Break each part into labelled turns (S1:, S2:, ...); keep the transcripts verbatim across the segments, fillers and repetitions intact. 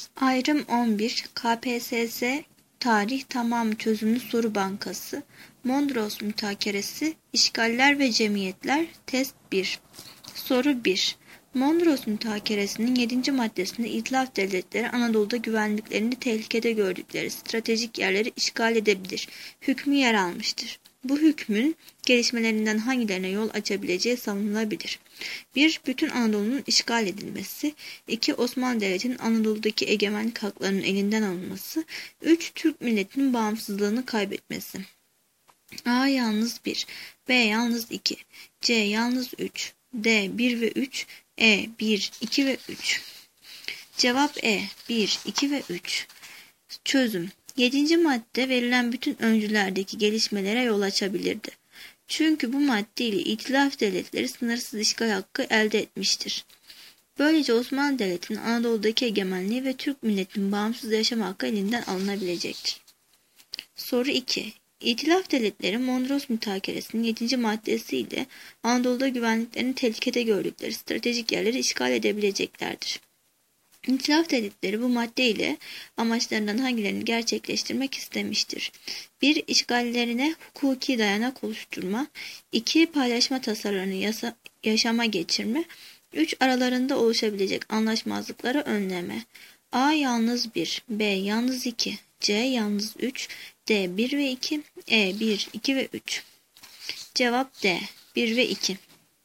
S1: Ayrım on bir. K P S S Tarih Tamamı Çözümlü Soru Bankası Mondros Mütakeresi İşgaller ve Cemiyetler Test bir. Soru bir. Mondros Mütakeresi'nin yedinci maddesinde İtilaf Devletleri Anadolu'da güvenliklerini tehlikede gördükleri stratejik yerleri işgal edebilir hükmü yer almıştır. Bu hükmün gelişmelerinden hangilerine yol açabileceği savunulabilir. bir. Bütün Anadolu'nun işgal edilmesi. iki. Osmanlı Devleti'nin Anadolu'daki egemenlik haklarının elinden alınması. üç. Türk milletinin bağımsızlığını kaybetmesi. A yalnız bir, B yalnız iki, C yalnız üç, D bir ve üç, E bir, iki ve üç. Cevap E bir, iki ve üç. Çözüm. yedinci madde verilen bütün öncülerdeki gelişmelere yol açabilirdi. Çünkü bu madde ile İtilaf Devletleri sınırsız işgal hakkı elde etmiştir. Böylece Osmanlı Devleti'nin Anadolu'daki egemenliği ve Türk milletinin bağımsız yaşam hakkı elinden alınabilecektir. Soru iki. İtilaf Devletleri Mondros Mütakeresi'nin yedinci maddesi ile Anadolu'da güvenliklerini tehlikede gördükleri stratejik yerleri işgal edebileceklerdir. İtilaf Devletleri bu madde ile amaçlarından hangilerini gerçekleştirmek istemiştir? bir. İşgallerine hukuki dayanak oluşturma. iki. Paylaşma tasarılarını yasa, yaşama geçirme. üç. Aralarında oluşabilecek anlaşmazlıkları önleme. A yalnız bir, B yalnız iki, C yalnız üç, D bir ve iki, E bir, iki ve üç. Cevap D bir ve iki.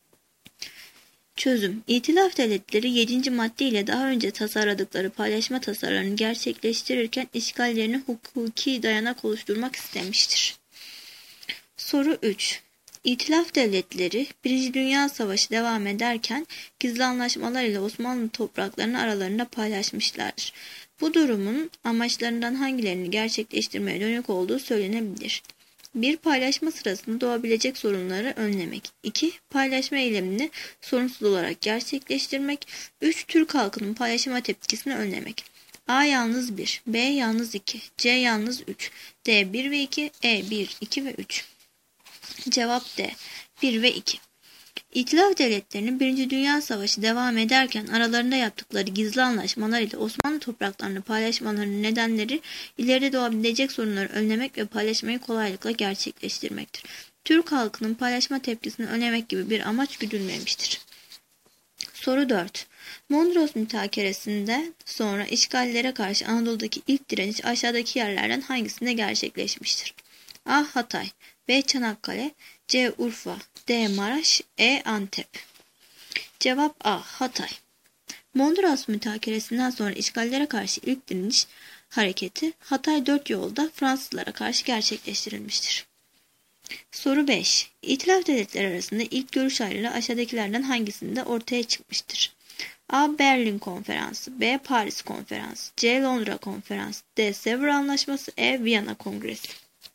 S1: Çözüm. İtilaf Devletleri yedinci madde ile daha önce tasarladıkları paylaşma tasarılarını gerçekleştirirken işgallerine hukuki dayanak oluşturmak istemiştir. Soru üç. İtilaf Devletleri Birinci Dünya Savaşı devam ederken gizli anlaşmalar ile Osmanlı topraklarını aralarında paylaşmışlardır. Bu durumun amaçlarından hangilerini gerçekleştirmeye dönük olduğu söylenebilir. bir. Paylaşma sırasında doğabilecek sorunları önlemek. iki. Paylaşma eylemini sorunsuz olarak gerçekleştirmek. üç. Türk halkının paylaşıma tepkisini önlemek. A yalnız bir, B yalnız iki, C yalnız üç, D bir ve iki, E bir, iki ve üç. Cevap D bir ve iki. İtilaf Devletleri'nin Birinci Dünya Savaşı devam ederken aralarında yaptıkları gizli anlaşmalar ile Osmanlı topraklarını paylaşmalarının nedenleri ileride doğabilecek sorunları önlemek ve paylaşmayı kolaylıkla gerçekleştirmektir. Türk halkının paylaşma tepkisini önlemek gibi bir amaç güdülmemiştir. Soru dört. Mondros Mütakeresi'nde sonra işgallere karşı Anadolu'daki ilk direniş aşağıdaki yerlerden hangisinde gerçekleşmiştir? A. Hatay, B. Çanakkale, C. Urfa, D. Maraş, E. Antep. Cevap A. Hatay. Mondros Mütakeresi'nden sonra işgallere karşı ilk direniş hareketi Hatay dört yolda Fransızlara karşı gerçekleştirilmiştir. Soru beş. İtilaf Devletleri arasında ilk görüş ayrılığı aşağıdakilerden hangisinde ortaya çıkmıştır? A. Berlin Konferansı, B. Paris Konferansı, C. Londra Konferansı, D. Sevr Anlaşması, E. Viyana Kongresi.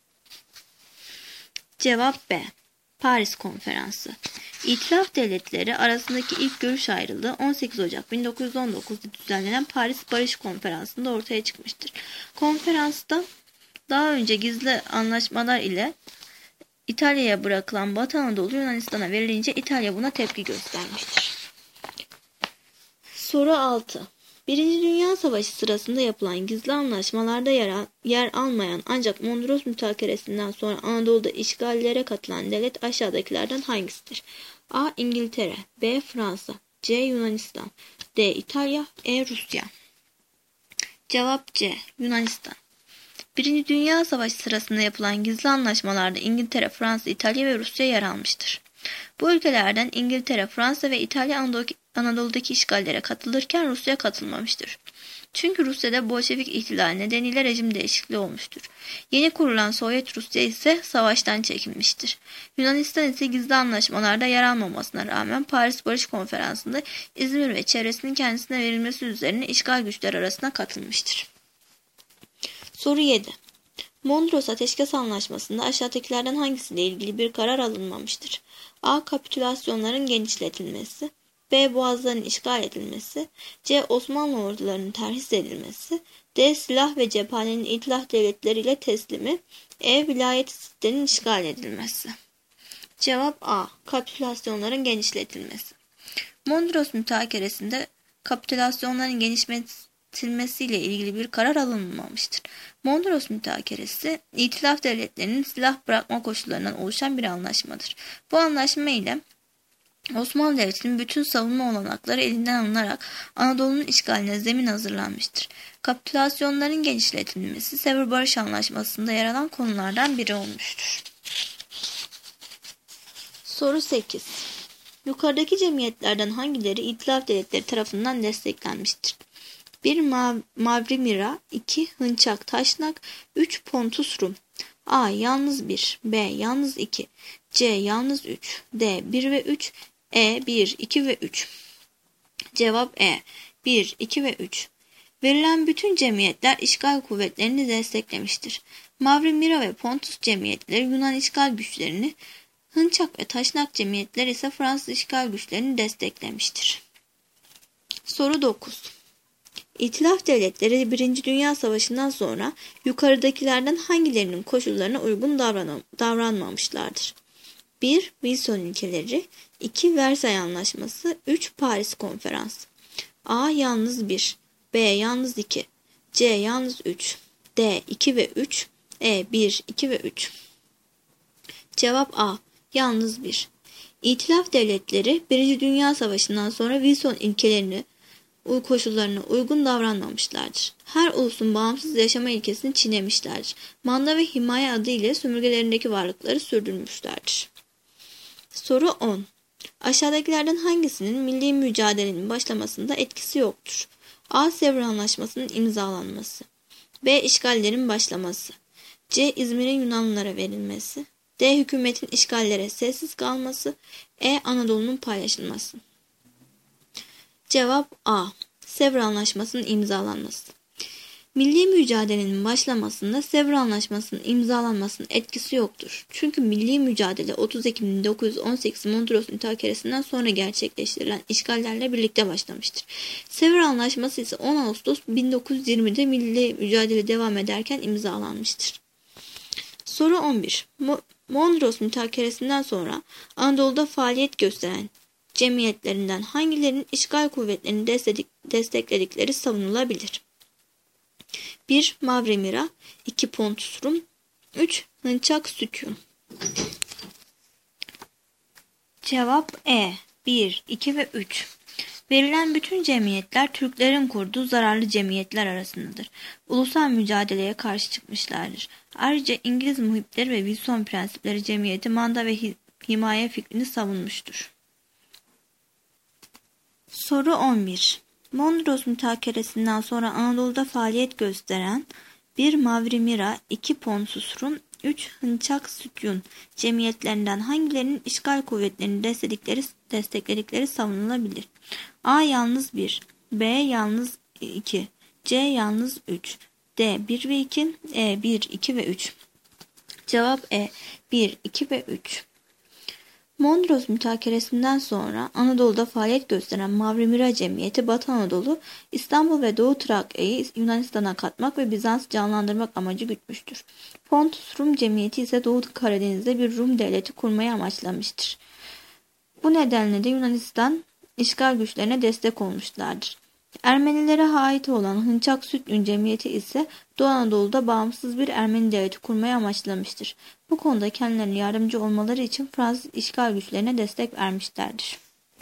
S1: Cevap B. Paris Konferansı. İtilaf Devletleri arasındaki ilk görüş ayrılığı on sekiz Ocak bin dokuz yüz on dokuz'da düzenlenen Paris Barış Konferansı'nda ortaya çıkmıştır. Konferansta daha önce gizli anlaşmalar ile İtalya'ya bırakılan Batı Anadolu Yunanistan'a verilince İtalya buna tepki göstermiştir. Soru altı. Birinci Dünya Savaşı sırasında yapılan gizli anlaşmalarda yer, al, yer almayan ancak Mondros Mütakeresi'nden sonra Anadolu'da işgallere katılan devlet aşağıdakilerden hangisidir? A. İngiltere, B. Fransa, C. Yunanistan, D. İtalya, E. Rusya. Cevap C. Yunanistan. Birinci Dünya Savaşı sırasında yapılan gizli anlaşmalarda İngiltere, Fransa, İtalya ve Rusya yer almıştır. Bu ülkelerden İngiltere, Fransa ve İtalya Anadolu'daki işgallere katılırken Rusya katılmamıştır. Çünkü Rusya'da Bolşevik ihtilali nedeniyle rejim değişikliği olmuştur. Yeni kurulan Sovyet Rusya ise savaştan çekilmiştir. Yunanistan ise gizli anlaşmalarda yer almamasına rağmen Paris Barış Konferansı'nda İzmir ve çevresinin kendisine verilmesi üzerine işgal güçler arasına katılmıştır. Soru yedi. Mondros Ateşkes Anlaşması'nda aşağıdakilerden hangisiyle ilgili bir karar alınmamıştır? A. Kapitülasyonların genişletilmesi, B. Boğazların işgal edilmesi, C. Osmanlı ordularının terhis edilmesi, D. Silah ve cephanenin İtilaf Devletleri ile teslimi, E. Vilayet-i Sitte'nin işgal edilmesi. Cevap A. Kapitülasyonların genişletilmesi. Mondros Mütakeresi'nde kapitülasyonların genişletilmesiyle ilgili bir karar alınmamıştır. Mondros Mütakeresi, İtilaf Devletleri'nin silah bırakma koşullarından oluşan bir anlaşmadır. Bu anlaşma ile Osmanlı Devleti'nin bütün savunma olanakları elinden alınarak Anadolu'nun işgaline zemin hazırlanmıştır. Kapitülasyonların genişletilmesi Sevr Barış Anlaşması'nda yer alan konulardan biri olmuştur. Soru sekiz. Yukarıdaki cemiyetlerden hangileri İtilaf Devletleri tarafından desteklenmiştir? bir Mav Mavri Mira, iki Hınçak Taşnak, üç Pontus Rum. A. Yalnız bir, B. Yalnız iki, C. Yalnız üç, D. bir ve üç, E. bir, iki ve üç. Cevap E. bir, iki ve üç. Verilen bütün cemiyetler işgal kuvvetlerini desteklemiştir. Mavri Mira ve Pontus cemiyetleri Yunan işgal güçlerini, Hınçak ve Taşnak cemiyetleri ise Fransız işgal güçlerini desteklemiştir. Soru dokuz. İtilaf Devletleri Birinci Dünya Savaşı'ndan sonra yukarıdakilerden hangilerinin koşullarına uygun davranmamışlardır? bir Wilson ilkeleri, iki Versay Anlaşması, üç Paris Konferansı. A. Yalnız bir, B. Yalnız iki, C. Yalnız üç, D. iki ve üç, E. bir, iki ve üç. Cevap A. Yalnız bir. İtilaf Devletleri Birinci Dünya Savaşı'ndan sonra Wilson ilkelerini koşullarına uygun davranmamışlardır. Her ulusun bağımsız yaşama ilkesini çiğnemişlerdir. Manda ve himaye adı ile sömürgelerindeki varlıkları sürdürmüşlerdir. Soru on. Aşağıdakilerden hangisinin milli mücadelenin başlamasında etkisi yoktur? A. Sevr Anlaşması'nın imzalanması, B. İşgallerin başlaması, C. İzmir'in Yunanlılara verilmesi, D. Hükümetin işgallere sessiz kalması, E. Anadolu'nun paylaşılması. Cevap A. Sevr Anlaşması'nın imzalanması. Milli mücadelenin başlamasında Sevr Anlaşması'nın imzalanmasının etkisi yoktur. Çünkü milli mücadele otuz Ekim bin dokuz yüz on sekiz Mondros Mütakeresi'nden sonra gerçekleştirilen işgallerle birlikte başlamıştır. Sevr Anlaşması ise on Ağustos bin dokuz yüz yirmide milli mücadele devam ederken imzalanmıştır. Soru on bir. Mo Mondros Mütakeresi'nden sonra Anadolu'da faaliyet gösteren cemiyetlerinden hangilerinin işgal kuvvetlerini destekledikleri savunulabilir? bir Mavri Mira, iki Pontus Rum, üç Hınçak Sütyun. Cevap E. bir, iki ve üç. Verilen bütün cemiyetler Türklerin kurduğu zararlı cemiyetler arasındadır. Ulusal mücadeleye karşı çıkmışlardır. Ayrıca İngiliz muhipleri ve Wilson prensipleri cemiyeti manda ve himaye fikrini savunmuştur. Soru on bir. Mondros Mütakeresi'nden sonra Anadolu'da faaliyet gösteren bir Mavri Mira, iki Pontus Rum, üç Hınçak Sütyun cemiyetlerinden hangilerinin işgal kuvvetlerini destekledikleri, destekledikleri savunulabilir? A. Yalnız bir, B. Yalnız iki, C. Yalnız üç, D. bir ve iki, E. bir, iki ve üç. Cevap E. bir, iki ve üç. Mondros Mütakeresi'nden sonra Anadolu'da faaliyet gösteren Mavri Mira Cemiyeti Batı Anadolu, İstanbul ve Doğu Trakya'yı Yunanistan'a katmak ve Bizans'ı canlandırmak amacı gütmüştür. Pontus Rum Cemiyeti ise Doğu Karadeniz'de bir Rum devleti kurmayı amaçlamıştır. Bu nedenle de Yunanistan işgal güçlerine destek olmuşlardır. Ermenilere ait olan Hınçak Sütyun Cemiyeti ise Doğu Anadolu'da bağımsız bir Ermeni devleti kurmayı amaçlamıştır. Bu konuda kendilerine yardımcı olmaları için Fransız işgal güçlerine destek vermişlerdir.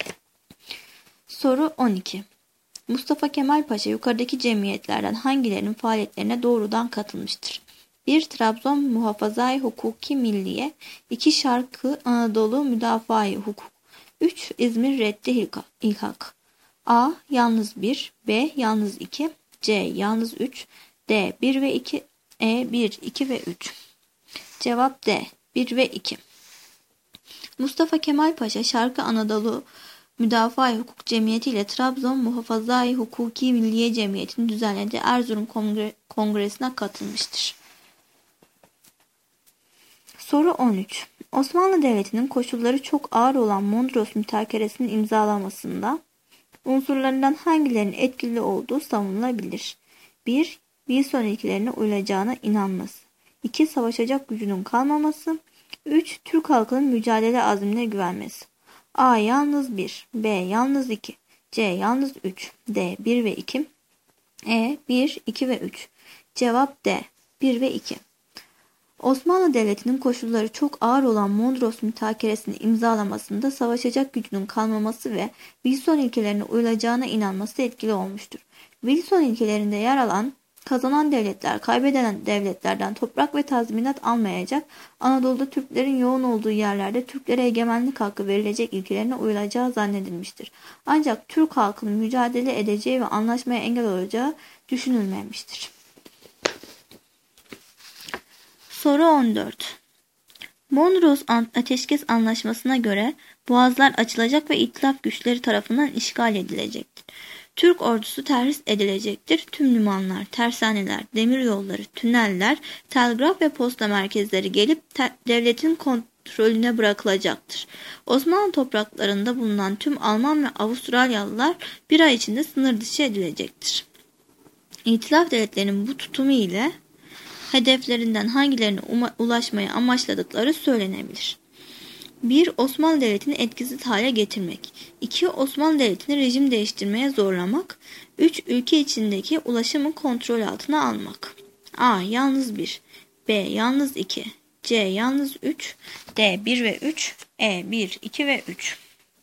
S1: Soru on iki. Mustafa Kemal Paşa yukarıdaki cemiyetlerden hangilerinin faaliyetlerine doğrudan katılmıştır? bir Trabzon Muhafazai Hukuki Milliye, iki Şarkı Anadolu Müdafaa-i Hukuk, üç İzmir Reddi İlhak. A. Yalnız bir, B. Yalnız iki, C. Yalnız üç, D. bir ve iki, E. bir, iki ve üç. Cevap D. bir ve iki. Mustafa Kemal Paşa Şarkı Anadolu Müdafaa-i Hukuk Cemiyeti ile Trabzon Muhafazai Hukuki Milliye Cemiyeti'nin düzenlediği Erzurum Kongre Kongresi'ne katılmıştır. Soru on üç. Osmanlı Devleti'nin koşulları çok ağır olan Mondros Mütakeresi'nin imzalanmasında unsurlarından hangilerinin etkili olduğu savunulabilir? bir Wilson ilkelerine uyulacağına inanması, iki Savaşacak gücünün kalmaması, üç Türk halkının mücadele azmine güvenmesi. A. Yalnız bir, B. Yalnız iki, C. Yalnız üç, D. bir ve iki, E. bir, iki ve üç. Cevap D. bir ve iki. Osmanlı Devleti'nin koşulları çok ağır olan Mondros Mütakeresini imzalamasında savaşacak gücünün kalmaması ve Wilson ilkelerine uyulacağına inanması etkili olmuştur. Wilson ilkelerinde yer alan kazanan devletler kaybeden devletlerden toprak ve tazminat almayacak, Anadolu'da Türklerin yoğun olduğu yerlerde Türklere egemenlik hakkı verilecek ilkelerine uyulacağı zannedilmiştir. Ancak Türk halkının mücadele edeceği ve anlaşmaya engel olacağı düşünülmemiştir. Soru on dört. Mondros Ateşkes Anlaşması'na göre boğazlar açılacak ve İtilaf güçleri tarafından işgal edilecektir. Türk ordusu terhis edilecektir. Tüm limanlar, tersaneler, demiryolları, tüneller, telgraf ve posta merkezleri gelip devletin kontrolüne bırakılacaktır. Osmanlı topraklarında bulunan tüm Alman ve Avustralyalılar bir ay içinde sınır dışı edilecektir. İtilaf devletlerinin bu tutumu ile hedeflerinden hangilerine ulaşmayı amaçladıkları söylenebilir. bir. Osmanlı Devleti'ni etkisiz hale getirmek. iki. Osmanlı Devleti'ni rejim değiştirmeye zorlamak. üç. Ülke içindeki ulaşımı kontrol altına almak. A. Yalnız bir. B. Yalnız iki. C. Yalnız üç. D. bir ve üç. E. bir, iki ve üç.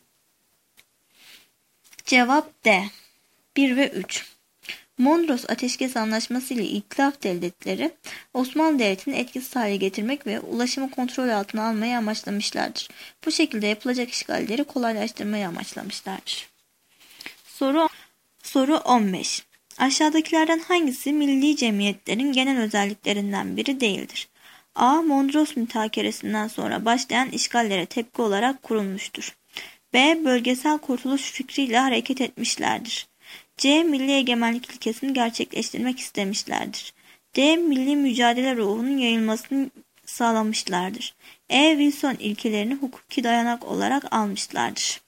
S1: Cevap D. bir ve üç. Mondros Ateşkes Anlaşması ile İtilaf devletleri Osmanlı Devleti'ni etkisiz hale getirmek ve ulaşımı kontrol altına almayı amaçlamışlardır. Bu şekilde yapılacak işgalleri kolaylaştırmayı amaçlamışlardır. Soru Soru on beş. Aşağıdakilerden hangisi milli cemiyetlerin genel özelliklerinden biri değildir? A. Mondros Mütakeresi'nden sonra başlayan işgallere tepki olarak kurulmuştur. B. Bölgesel kurtuluş fikriyle hareket etmişlerdir. C. Milli egemenlik ilkesini gerçekleştirmek istemişlerdir. D. Milli mücadele ruhunun yayılmasını sağlamışlardır. E. Wilson ilkelerini hukuki dayanak olarak almışlardır.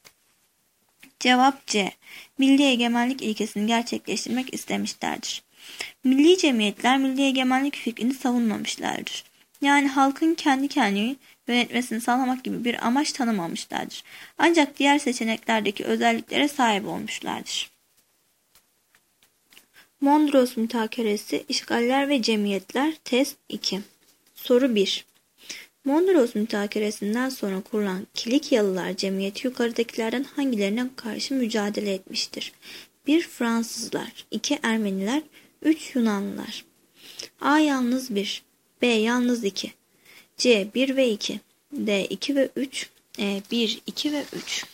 S1: Cevap C. Milli egemenlik ilkesini gerçekleştirmek istemişlerdir. Milli cemiyetler milli egemenlik fikrini savunmamışlardır. Yani halkın kendi kendini yönetmesini sağlamak gibi bir amaç tanımamışlardır. Ancak diğer seçeneklerdeki özelliklere sahip olmuşlardır. Mondros Mütakeresi, İşgaller ve Cemiyetler, Test iki. Soru bir. Mondros Mütakeresi'nden sonra kurulan Kilikyalılar Cemiyeti yukarıdakilerden hangilerine karşı mücadele etmiştir? bir. Fransızlar, iki. Ermeniler, üç. Yunanlılar. A. Yalnız bir. B. Yalnız iki. C. bir ve iki. D. iki ve üç. E. bir, iki ve üç.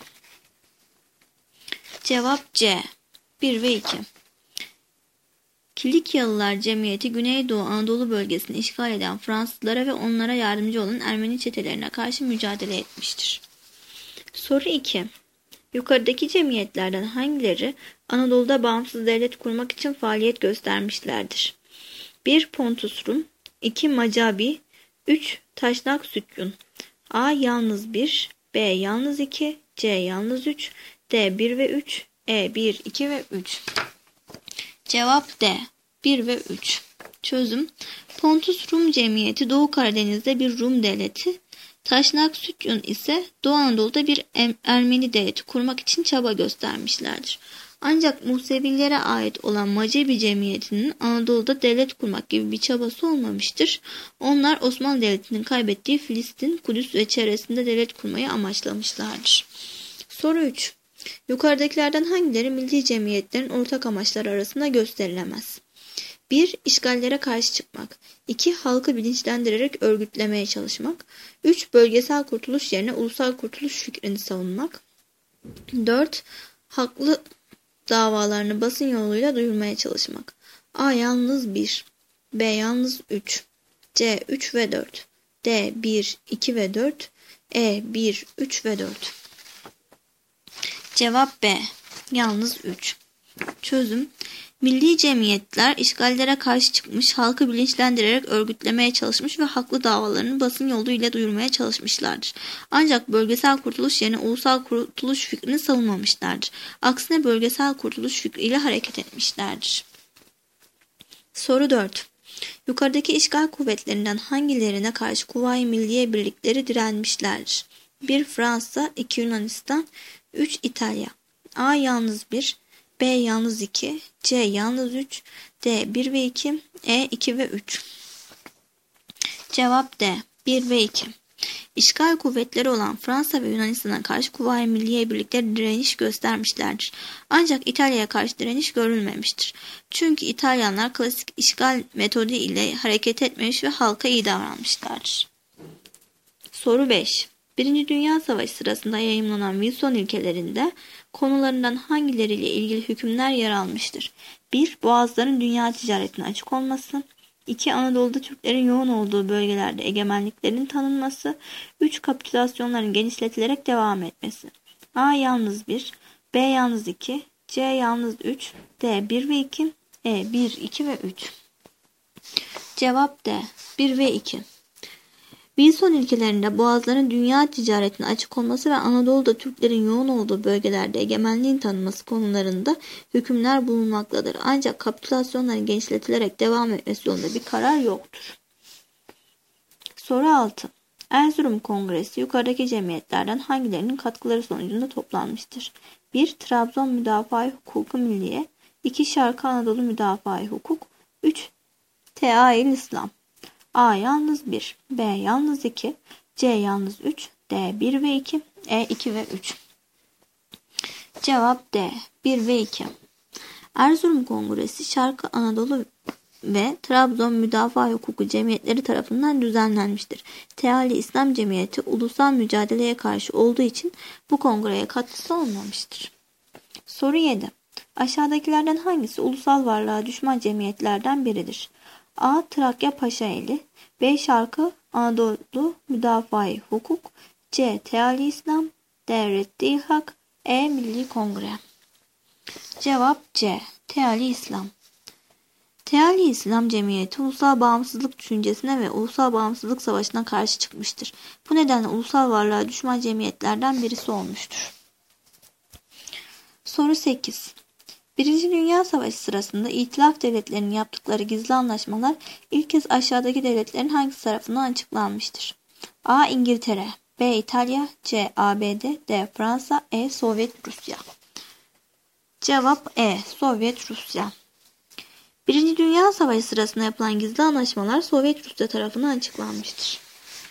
S1: Cevap C. bir ve iki. Kilikyalılar Cemiyeti Güneydoğu Anadolu bölgesini işgal eden Fransızlara ve onlara yardımcı olan Ermeni çetelerine karşı mücadele etmiştir. Soru iki. Yukarıdaki cemiyetlerden hangileri Anadolu'da bağımsız devlet kurmak için faaliyet göstermişlerdir? bir. Pontus Rum, iki. Macabi, üç. Taşnak Sütyun. A. Yalnız bir. B. Yalnız iki. C. Yalnız üç. D. bir ve üç. E. bir, iki ve üç. Cevap D. bir ve üç. Çözüm. Pontus Rum Cemiyeti Doğu Karadeniz'de bir Rum devleti, Taşnak Sütyun ise Doğu Anadolu'da bir Ermeni devleti kurmak için çaba göstermişlerdir. Ancak Musevilere ait olan Macebi Cemiyeti'nin Anadolu'da devlet kurmak gibi bir çabası olmamıştır. Onlar Osmanlı Devleti'nin kaybettiği Filistin, Kudüs ve çevresinde devlet kurmayı amaçlamışlardır. Soru üç. Yukarıdakilerden hangileri milli cemiyetlerin ortak amaçları arasında gösterilemez? bir. İşgallere karşı çıkmak. iki. Halkı bilinçlendirerek örgütlemeye çalışmak. üç. Bölgesel kurtuluş yerine ulusal kurtuluş fikrini savunmak. dört. Haklı davalarını basın yoluyla duyurmaya çalışmak. A. Yalnız bir. B. Yalnız üç. C. üç ve dört. D. bir, iki ve dört. E. bir, üç ve dört. Cevap B. Yalnız üç. Çözüm. Milli cemiyetler işgallere karşı çıkmış, halkı bilinçlendirerek örgütlemeye çalışmış ve haklı davalarını basın yoluyla duyurmaya çalışmışlardır. Ancak bölgesel kurtuluş yerine ulusal kurtuluş fikrini savunmamışlardır. Aksine bölgesel kurtuluş fikriyle hareket etmişlerdir. Soru dört. Yukarıdaki işgal kuvvetlerinden hangilerine karşı Kuvayi Milliye birlikleri direnmişlerdir? bir. Fransa, iki. Yunanistan, üç. İtalya. A. Yalnız bir. B yalnız iki, C yalnız üç, D bir ve iki, E iki ve üç. Cevap D bir ve iki. İşgal kuvvetleri olan Fransa ve Yunanistan'a karşı Kuvayi Milliye birlikleri direniş göstermişlerdir. Ancak İtalya'ya karşı direniş görülmemiştir. Çünkü İtalyanlar klasik işgal metodu ile hareket etmemiş ve halka iyi davranmışlardır. Soru beş. Birinci Dünya Savaşı sırasında yayımlanan Wilson ilkelerinde konularından hangileriyle ilgili hükümler yer almıştır? bir. Boğazların dünya ticaretine açık olması. iki. Anadolu'da Türklerin yoğun olduğu bölgelerde egemenliklerin tanınması. üç. Kapitülasyonların genişletilerek devam etmesi. A yalnız bir, B yalnız iki, C yalnız üç, D bir ve iki, E bir, iki ve üç. Cevap D bir ve iki. Wilson ilkelerinde boğazların dünya ticaretine açık olması ve Anadolu'da Türklerin yoğun olduğu bölgelerde egemenliğin tanınması konularında hükümler bulunmaktadır. Ancak kapitülasyonların genişletilerek devam etmesi yolunda bir karar yoktur. Soru altı. Erzurum Kongresi yukarıdaki cemiyetlerden hangilerinin katkıları sonucunda toplanmıştır? bir. Trabzon Müdafaa-i Hukuku Milliye, iki. Şarkı Anadolu Müdafaa-i Hukuk, üç. Teâil İslam. A yalnız bir, B yalnız iki, C yalnız üç, D bir ve iki, E iki ve üç. Cevap D bir ve iki. Erzurum Kongresi Şarkı Anadolu ve Trabzon Müdafaa Hukuku Cemiyetleri tarafından düzenlenmiştir. Teâli İslam Cemiyeti ulusal mücadeleye karşı olduğu için bu kongreye katkısı olmamıştır. Soru yedi. Aşağıdakilerden hangisi ulusal varlığa düşman cemiyetlerden biridir? A. Trakya Paşaeli, B. Şarkı Anadolu Müdafaa-i Hukuk, C. Teâli İslam, D. Reddi-i Hak, E. Milli Kongre. Cevap C. Teâli İslam. Teâli İslam Cemiyeti ulusal bağımsızlık düşüncesine ve ulusal bağımsızlık savaşına karşı çıkmıştır. Bu nedenle ulusal varlığa düşman cemiyetlerden birisi olmuştur. Soru sekiz. Birinci Dünya Savaşı sırasında İtilaf devletlerinin yaptıkları gizli anlaşmalar ilk kez aşağıdaki devletlerin hangisi tarafından açıklanmıştır? A. İngiltere, B. İtalya, C. A B D, D. Fransa, E. Sovyet Rusya. Cevap E. Sovyet Rusya. Birinci Dünya Savaşı sırasında yapılan gizli anlaşmalar Sovyet Rusya tarafından açıklanmıştır.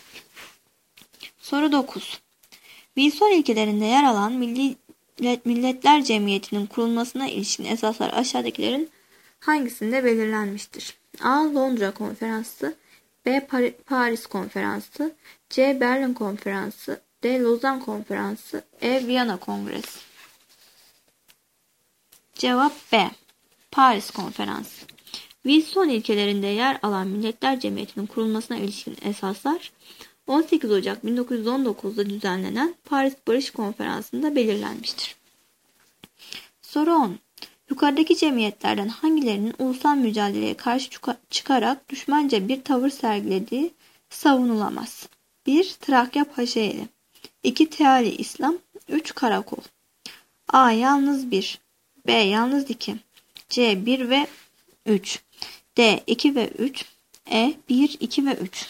S1: Soru dokuz. Wilson ilkelerinde yer alan Milli Milletler Cemiyeti'nin kurulmasına ilişkin esaslar aşağıdakilerin hangisinde belirlenmiştir? A. Londra Konferansı, B. Paris Konferansı, C. Berlin Konferansı, D. Lozan Konferansı, E. Viyana Kongresi. Cevap B. Paris Konferansı. Wilson ilkelerinde yer alan Milletler Cemiyeti'nin kurulmasına ilişkin esaslar on sekiz Ocak bin dokuz yüz on dokuz'da düzenlenen Paris Barış Konferansı'nda belirlenmiştir. Soru on. Yukarıdaki cemiyetlerden hangilerinin ulusal mücadeleye karşı çıkarak düşmanca bir tavır sergilediği savunulamaz? bir. Trakya Paşaeli, iki. Teâli İslam, üç. Karakol. A. Yalnız bir, B. Yalnız iki, C. bir ve üç, D. iki ve üç, E. bir, iki ve üç.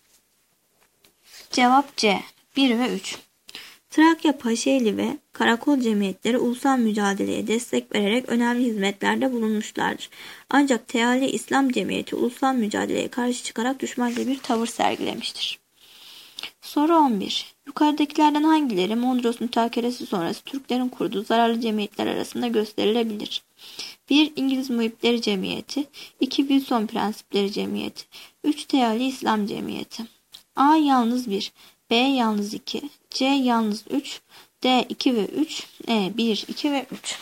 S1: Cevap C. bir ve üç. Trakya Paşaeli ve Karakol cemiyetleri ulusal mücadeleye destek vererek önemli hizmetlerde bulunmuşlardır. Ancak Teâli İslam Cemiyeti ulusal mücadeleye karşı çıkarak düşmanca bir tavır sergilemiştir. Soru on bir. Yukarıdakilerden hangileri Mondros Mütakeresi sonrası Türklerin kurduğu zararlı cemiyetler arasında gösterilebilir? bir. İngiliz Muhipleri Cemiyeti, iki. Wilson Prensipleri Cemiyeti, üç. Teâli İslam Cemiyeti. A. Yalnız bir, B. Yalnız iki, C. Yalnız üç, D. iki ve üç, E. bir, iki ve üç.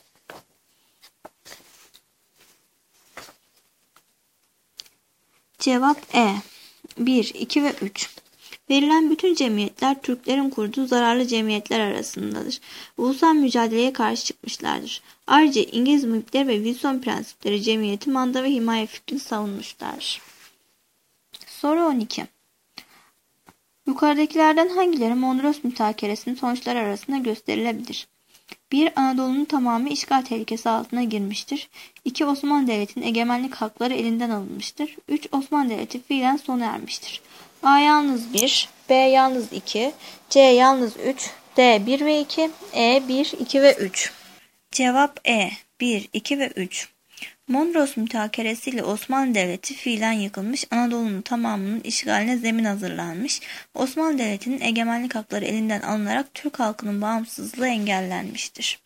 S1: Cevap E. bir, iki ve üç. Verilen bütün cemiyetler Türklerin kurduğu zararlı cemiyetler arasındadır. Ulusal mücadeleye karşı çıkmışlardır. Ayrıca İngiliz Muhipleri ve Wilson Prensipleri Cemiyeti manda ve himaye fikrini savunmuşlardır. Soru on iki. Yukarıdakilerden hangileri Mondros Mütakeresi'nin sonuçları arasında gösterilebilir? bir. Anadolu'nun tamamı işgal tehlikesi altına girmiştir. iki. Osmanlı Devleti'nin egemenlik hakları elinden alınmıştır. üç. Osmanlı Devleti fiilen sona ermiştir. A. Yalnız bir, B. Yalnız iki, C. Yalnız üç, D. bir ve iki, E. bir, iki ve üç. Cevap E. bir, iki ve üç. Mondros Mütakeresi ile Osmanlı Devleti fiilen yıkılmış, Anadolu'nun tamamının işgaline zemin hazırlanmış, Osmanlı Devleti'nin egemenlik hakları elinden alınarak Türk halkının bağımsızlığı engellenmiştir.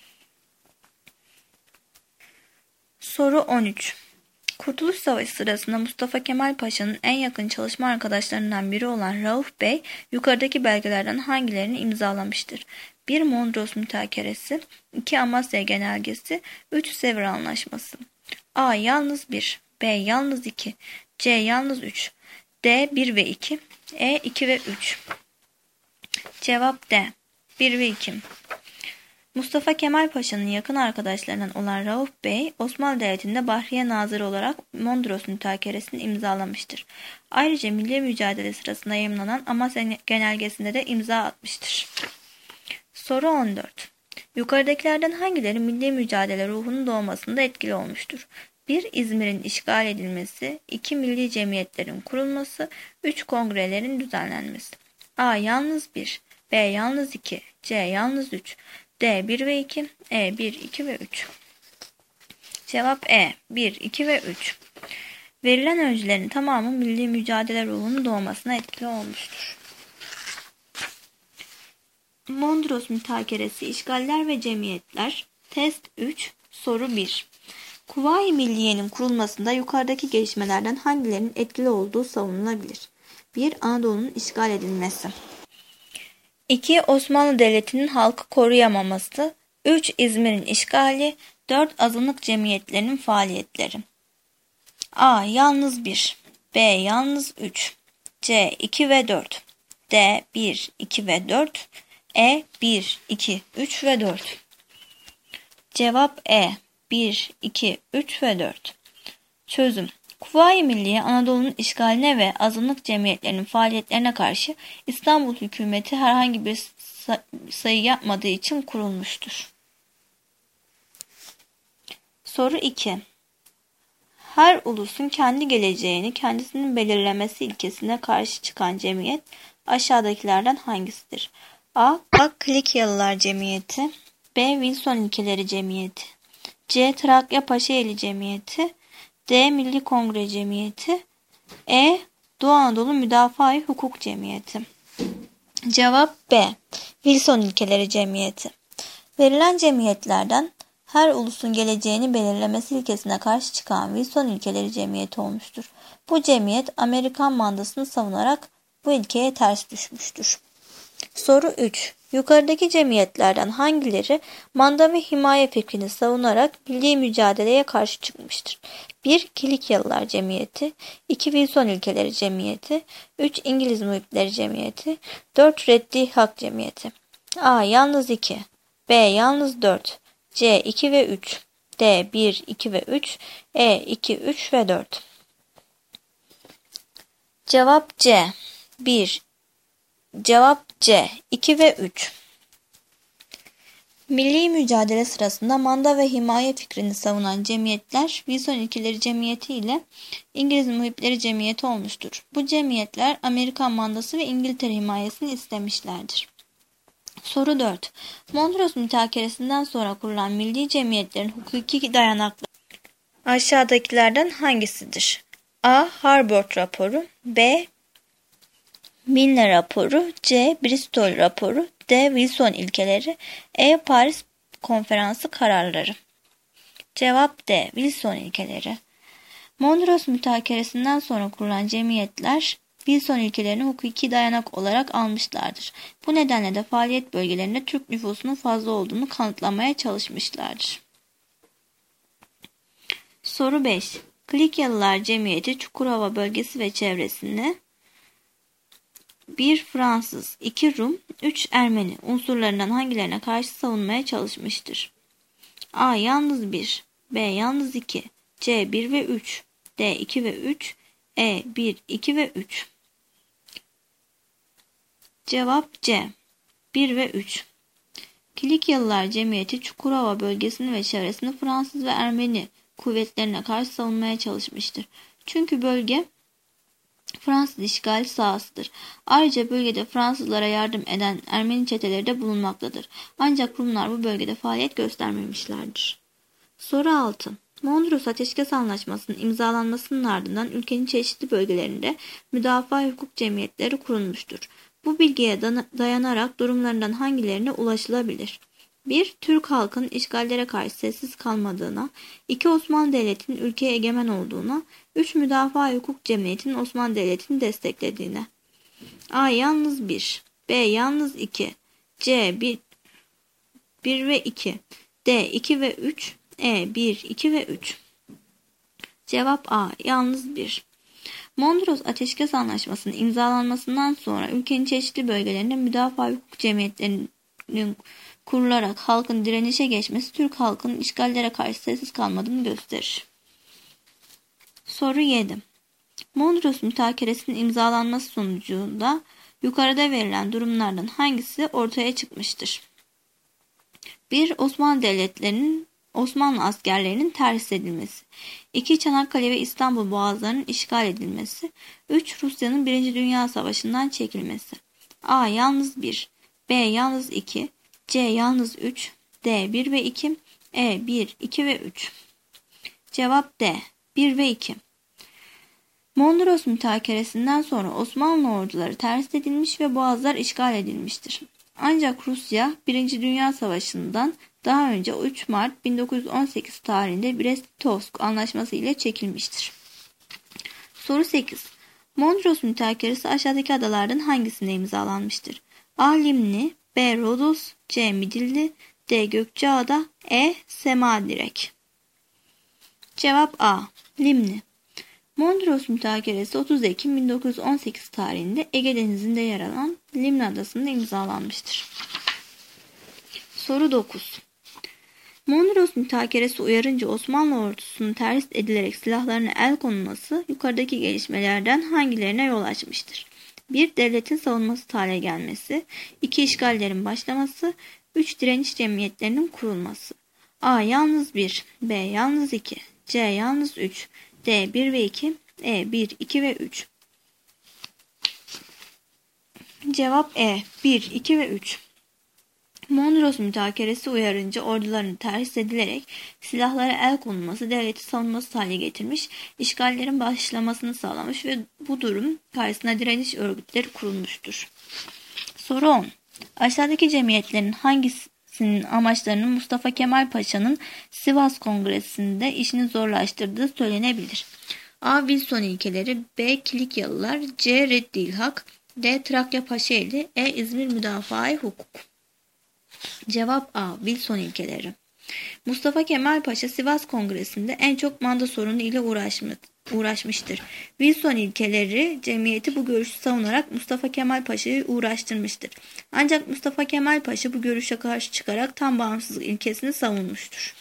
S1: Soru on üç. Kurtuluş Savaşı sırasında Mustafa Kemal Paşa'nın en yakın çalışma arkadaşlarından biri olan Rauf Bey, yukarıdaki belgelerden hangilerini imzalamıştır? bir. Mondros Mütakeresi, iki. Amasya Genelgesi, üç. Sevr Anlaşması. A. Yalnız bir, B. Yalnız iki, C. Yalnız üç, D. bir ve iki, E. iki ve üç. Cevap D. bir ve iki. Mustafa Kemal Paşa'nın yakın arkadaşlarından olan Rauf Bey, Osmanlı Devleti'nde Bahriye Nazırı olarak Mondros Mütakeresini imzalamıştır. Ayrıca milli mücadele sırasında yayımlanan Amasya Genelgesi'nde de imza atmıştır. Soru on dört. Yukarıdakilerden hangileri milli mücadele ruhunun doğmasında etkili olmuştur? bir. İzmir'in işgal edilmesi, iki. Milli cemiyetlerin kurulması, üç. Kongrelerin düzenlenmesi. A. Yalnız bir, B. Yalnız iki, C. Yalnız üç, D. bir ve iki, E. bir, iki ve üç. Cevap E. bir, iki ve üç. Verilen öncülerin tamamı milli mücadele ruhunun doğmasına etkili olmuştur. Mondros Mütakeresi, İşgaller ve Cemiyetler. Test üç. Soru bir. Kuvayi Milliye'nin kurulmasında yukarıdaki gelişmelerden hangilerinin etkili olduğu savunulabilir? bir. Anadolu'nun işgal edilmesi. iki. Osmanlı Devleti'nin halkı koruyamaması. üç. İzmir'in işgali. dört. Azınlık cemiyetlerinin faaliyetleri. A. Yalnız bir, B. Yalnız üç, C. iki ve dört, D. bir, iki ve dört, E. bir, iki, üç ve dört. Cevap E. bir, iki, üç ve dört. Çözüm. Kuvayi Milliye Anadolu'nun işgaline ve azınlık cemiyetlerinin faaliyetlerine karşı İstanbul hükümeti herhangi bir sayı yapmadığı için kurulmuştur. Soru iki. Her ulusun kendi geleceğini kendisinin belirlemesi ilkesine karşı çıkan cemiyet aşağıdakilerden hangisidir? A. Kilikyalılar Cemiyeti, B. Wilson İlkeleri Cemiyeti, C. Trakya Paşaeli Cemiyeti, D. Milli Kongre Cemiyeti, E. Doğu Anadolu Müdafaa-i Hukuk Cemiyeti. Cevap B. Wilson İlkeleri Cemiyeti. Verilen cemiyetlerden her ulusun geleceğini belirlemesi ilkesine karşı çıkan Wilson İlkeleri Cemiyeti olmuştur. Bu cemiyet Amerikan mandasını savunarak bu ilkeye ters düşmüştür. Soru üç. Yukarıdaki cemiyetlerden hangileri manda ve himaye fikrini savunarak milli mücadeleye karşı çıkmıştır? bir. Kilikyalılar Cemiyeti, iki. Wilson İlkeleri Cemiyeti, üç. İngiliz Muhipleri Cemiyeti, dört. Reddi Hak Cemiyeti. A. Yalnız iki, B. Yalnız dört, C. iki ve üç, D. bir, iki ve üç, E. iki, üç ve dört. Cevap C. bir. Cevap C. iki ve üç. Milli mücadele sırasında manda ve himaye fikrini savunan cemiyetler Wilson İlkeleri Cemiyeti ile İngiliz Muhipleri Cemiyeti olmuştur. Bu cemiyetler Amerikan mandası ve İngiltere himayesini istemişlerdir. Soru dört. Mondros Mütakeresi'nden sonra kurulan milli cemiyetlerin hukuki dayanakları aşağıdakilerden hangisidir? A. Harbord raporu, B. Milne raporu, C. Bristol raporu, D. Wilson ilkeleri, E. Paris Konferansı kararları. Cevap D. Wilson ilkeleri. Mondros Mütakeresi'nden sonra kurulan cemiyetler Wilson ilkelerini hukuki dayanak olarak almışlardır. Bu nedenle de faaliyet bölgelerinde Türk nüfusunun fazla olduğunu kanıtlamaya çalışmışlardır. Soru beş. Kilikyalılar Cemiyeti Çukurova bölgesi ve çevresinde bir. Fransız, iki. Rum, üç. Ermeni unsurlarından hangilerine karşı savunmaya çalışmıştır? A. Yalnız bir, B. Yalnız iki, C. bir ve üç, D. iki ve üç, E. bir, iki ve üç. Cevap C. bir ve üç. Kilikyalılar Cemiyeti Çukurova bölgesini ve çevresini Fransız ve Ermeni kuvvetlerine karşı savunmaya çalışmıştır. Çünkü bölge Fransız işgali sahasıdır. Ayrıca bölgede Fransızlara yardım eden Ermeni çeteleri de bulunmaktadır. Ancak Rumlar bu bölgede faaliyet göstermemişlerdir. Soru altı. Mondros Ateşkes Anlaşması'nın imzalanmasının ardından ülkenin çeşitli bölgelerinde müdafaa hukuk cemiyetleri kurulmuştur. Bu bilgiye dayanarak durumlarından hangilerine ulaşılabilir? bir. Türk halkının işgallere karşı sessiz kalmadığına, iki. Osmanlı Devleti'nin ülkeye egemen olduğuna, üç. Müdafaa hukuk cemiyetinin Osmanlı Devleti'ni desteklediğine. A. Yalnız bir, B. Yalnız iki, C. bir, bir ve iki, D. iki ve üç, E. bir, iki ve üç. Cevap A. Yalnız bir. Mondros Ateşkes Anlaşması'nın imzalanmasından sonra ülkenin çeşitli bölgelerinde müdafaa hukuk cemiyetlerinin kurularak halkın direnişe geçmesi Türk halkının işgallere karşı sessiz kalmadığını gösterir. Soru yedi. Mondros Mütakeresi'nin imzalanması sonucunda yukarıda verilen durumlardan hangisi ortaya çıkmıştır? bir. Osmanlı Devletleri'nin Osmanlı askerlerinin terhis edilmesi. iki. Çanakkale ve İstanbul boğazlarının işgal edilmesi. üç. Rusya'nın Birinci Dünya Savaşı'ndan çekilmesi. A. Yalnız bir, B. Yalnız iki, C. Yalnız üç, D. bir ve iki, E. bir, iki ve üç. Cevap D. bir ve iki. Mondros Mütakeresi'nden sonra Osmanlı orduları terhis edilmiş ve boğazlar işgal edilmiştir. Ancak Rusya Birinci Dünya Savaşı'ndan daha önce üç Mart bin dokuz yüz on sekiz tarihinde Brest-Litovsk Anlaşması ile çekilmiştir. Soru sekiz. Mondros Mütakeresi aşağıdaki adalardan hangisinde imzalanmıştır? A. Limni, B. Rodos, C. Midilli, D. Gökçeada, E. Semadirek. Cevap A. Limni. Mondros Mütakeresi otuz Ekim bin dokuz yüz on sekiz tarihinde Ege Denizi'nde yer alan Limni Adası'nda imzalanmıştır. Soru dokuz. Mondros Mütakeresi uyarınca Osmanlı ordusunun terhis edilerek silahlarına el konulması yukarıdaki gelişmelerden hangilerine yol açmıştır? bir. Devletin savunması hale gelmesi, iki. işgallerin başlaması, üç. Direniş cemiyetlerinin kurulması. A. Yalnız bir, B. Yalnız iki, C. Yalnız üç, D. bir ve iki, E. bir, iki ve üç. Cevap E. bir, iki ve üç. Mondros Mütakeresi uyarınca ordularını terhis edilerek silahlara el konulması devleti savunması hale getirmiş, işgallerin başlamasını sağlamış ve bu durum karşısında direniş örgütleri kurulmuştur. Soru on. Aşağıdaki cemiyetlerin hangisinin amaçlarının Mustafa Kemal Paşa'nın Sivas Kongresi'nde işini zorlaştırdığı söylenebilir? A. Wilson ilkeleri, B. Kilikyalılar, C. Reddi İlhak, D. Trakya Paşaeli, E. İzmir Müdafaa-i Hukuk. Cevap A. Wilson ilkeleri. Mustafa Kemal Paşa Sivas Kongresi'nde en çok manda sorunu ile uğraşmış, uğraşmıştır. Wilson ilkeleri cemiyeti bu görüşü savunarak Mustafa Kemal Paşa'yı uğraştırmıştır. Ancak Mustafa Kemal Paşa bu görüşe karşı çıkarak tam bağımsızlık ilkesini savunmuştur.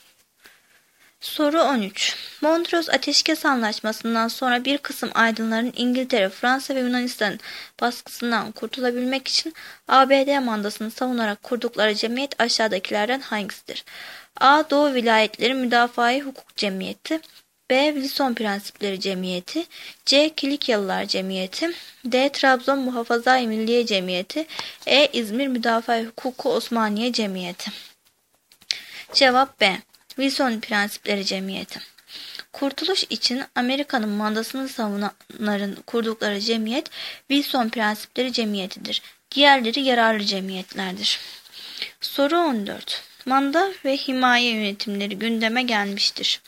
S1: Soru on üç. Mondros Ateşkes Anlaşması'ndan sonra bir kısım aydınların İngiltere, Fransa ve Yunanistan baskısından kurtulabilmek için A B D mandasını savunarak kurdukları cemiyet aşağıdakilerden hangisidir? A. Doğu Vilayetleri Müdafaa-i Hukuk Cemiyeti, B. Wilson Prensipleri Cemiyeti, C. Kilikyalılar Cemiyeti, D. Trabzon Muhafaza-i Milliye Cemiyeti, E. İzmir Müdafaa-i Hukuku Osmaniye Cemiyeti. Cevap B. Wilson Prensipleri Cemiyeti. Kurtuluş için Amerika'nın mandasını savunanların kurdukları cemiyet Wilson Prensipleri Cemiyeti'dir. Diğerleri yararlı cemiyetlerdir. Soru on dört. Manda ve himaye yönetimleri gündeme gelmiştir.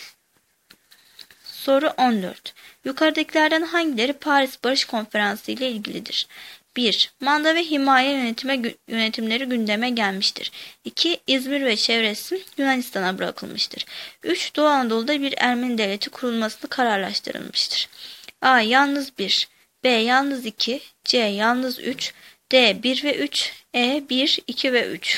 S1: Soru on dört. Yukarıdakilerden hangileri Paris Barış Konferansı ile ilgilidir? bir. Manda ve himaye yönetime, yönetimleri gündeme gelmiştir. iki. İzmir ve çevresi Yunanistan'a bırakılmıştır. üç. Doğu Anadolu'da bir Ermeni devleti kurulması kararlaştırılmıştır. A. Yalnız bir, B. Yalnız iki, C. Yalnız üç, D. bir ve üç, E. bir, iki ve üç.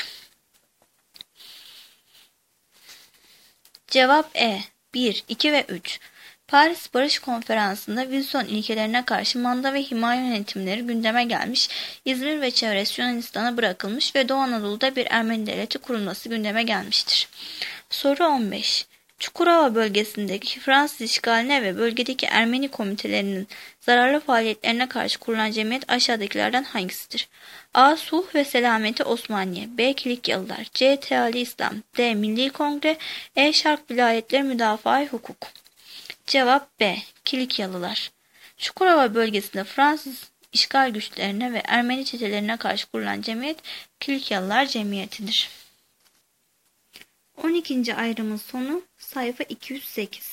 S1: Cevap E. bir, iki ve üç. Paris Barış Konferansı'nda Wilson ilkelerine karşı manda ve himaye yönetimleri gündeme gelmiş, İzmir ve çevresi Yunanistan'a bırakılmış ve Doğu Anadolu'da bir Ermeni devleti kurulması gündeme gelmiştir. Soru on beş. Çukurova bölgesindeki Fransız işgaline ve bölgedeki Ermeni komitelerinin zararlı faaliyetlerine karşı kurulan cemiyet aşağıdakilerden hangisidir? A. Sulh ve Selameti Osmaniye, B. Kilikyalılar, C. Teali İslam, D. Milli Kongre, E. Şark Vilayetleri Müdafaa-i Hukuk. Cevap B. Kilikyalılar. Çukurova bölgesinde Fransız işgal güçlerine ve Ermeni çetelerine karşı kurulan cemiyet Kilikyalılar Cemiyeti'dir. on ikinci ayrımın sonu sayfa iki yüz sekiz.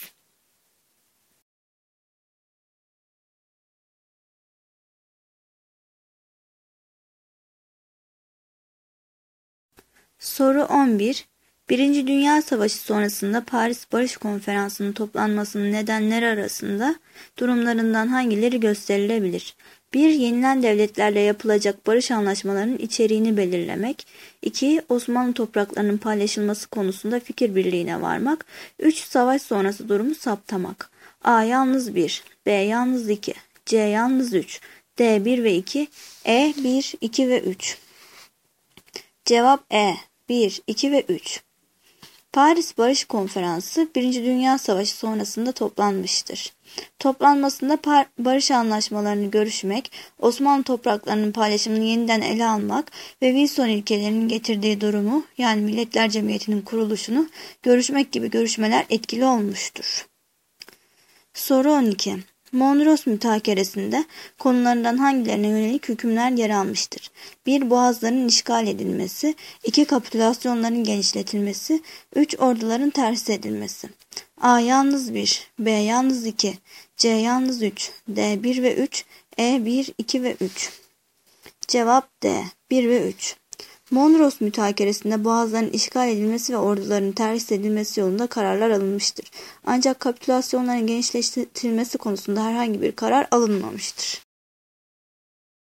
S1: Soru on bir. Birinci Dünya Savaşı sonrasında Paris Barış Konferansı'nın toplanmasının nedenleri arasında durumlarından hangileri gösterilebilir? bir. Yenilen devletlerle yapılacak barış anlaşmalarının içeriğini belirlemek. iki. Osmanlı topraklarının paylaşılması konusunda fikir birliğine varmak. üç. Savaş sonrası durumu saptamak. A. Yalnız bir, B. Yalnız iki, C. Yalnız üç, D. bir ve iki, E. bir, iki ve üç. Cevap E. bir, iki ve üç. Paris Barış Konferansı Birinci Dünya Savaşı sonrasında toplanmıştır. Toplanmasında barış anlaşmalarını görüşmek, Osmanlı topraklarının paylaşımını yeniden ele almak ve Wilson ilkelerinin getirdiği durumu, yani Milletler Cemiyeti'nin kuruluşunu görüşmek gibi görüşmeler etkili olmuştur. Soru on iki. Mondros Mütakeresinde konularından hangilerine yönelik hükümler yer almıştır? bir. Boğazların işgal edilmesi, iki. Kapitülasyonların genişletilmesi, üç. Orduların terhis edilmesi. A. Yalnız bir, B. Yalnız iki, C. Yalnız üç, D. bir ve üç, E. bir, iki ve üç. Cevap D. bir ve üç. Mondros Mütakeresinde boğazların işgal edilmesi ve orduların terhis edilmesi yolunda kararlar alınmıştır. Ancak kapitülasyonların genişletilmesi konusunda herhangi bir karar alınmamıştır.